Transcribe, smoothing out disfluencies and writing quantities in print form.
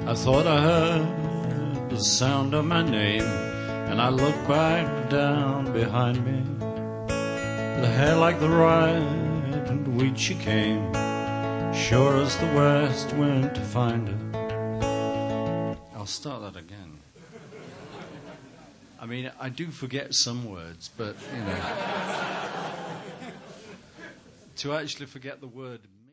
I thought I heard the sound of my name, and I looked back down behind me. The hair like the ripe wheat she came, sure as the west wind to find her. I'll start that again. I mean, I do forget some words, but, you know, to actually forget the word